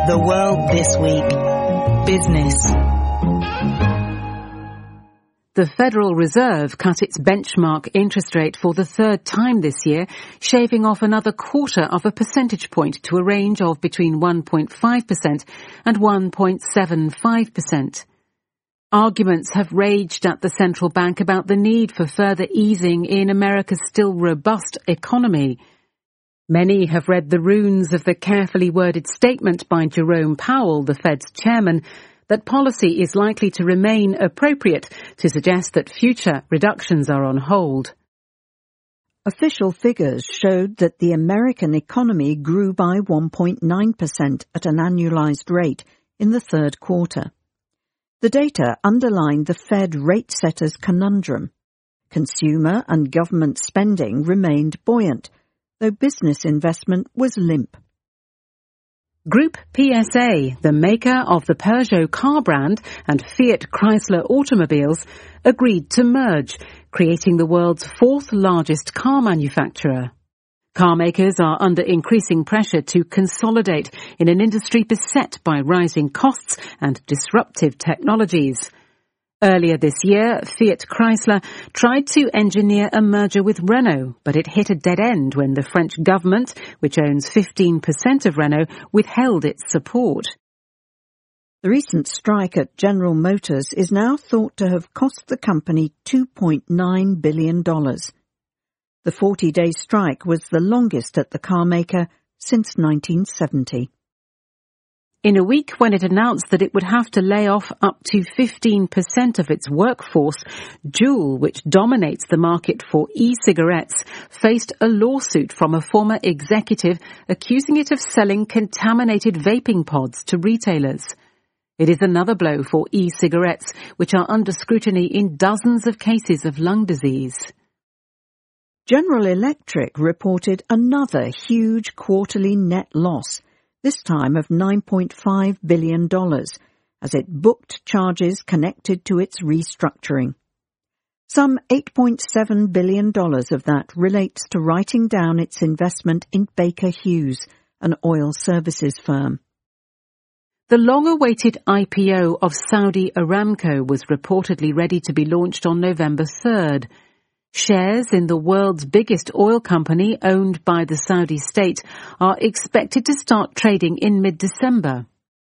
The World This Week. Business. The Federal Reserve cut its benchmark interest rate for the third time this year, shaving off another quarter of a percentage point to a range of between 1.5% and 1.75%. Arguments have raged at the central bank about the need for further easing in America's still robust economy. Many have read the runes of the carefully worded statement by Jerome Powell, the Fed's chairman, that policy is likely to remain appropriate, to suggest that future reductions are on hold. Official figures showed that the American economy grew by 1.9% at an annualized rate in the third quarter. The data underlined the Fed rate setter's conundrum. Consumer and government spending remained buoyant, though business investment was limp. Group PSA, the maker of the Peugeot car brand and Fiat Chrysler automobiles, agreed to merge, creating the world's fourth largest car manufacturer. Car makers are under increasing pressure to consolidate in an industry beset by rising costs and disruptive technologies. Earlier this year, Fiat Chrysler tried to engineer a merger with Renault, but it hit a dead end when the French government, which owns 15% of Renault, withheld its support. The recent strike at General Motors is now thought to have cost the company $2.9 billion. The 40-day strike was the longest at the car maker since 1970. In a week when it announced that it would have to lay off up to 15% of its workforce, Juul, which dominates the market for e-cigarettes, faced a lawsuit from a former executive accusing it of selling contaminated vaping pods to retailers. It is another blow for e-cigarettes, which are under scrutiny in dozens of cases of lung disease. General Electric reported another huge quarterly net loss, this time of $9.5 billion, as it booked charges connected to its restructuring. Some $8.7 billion of that relates to writing down its investment in Baker Hughes, an oil services firm. The long-awaited IPO of Saudi Aramco was reportedly ready to be launched on November 3rd. Shares in the world's biggest oil company, owned by the Saudi state, are expected to start trading in mid-December.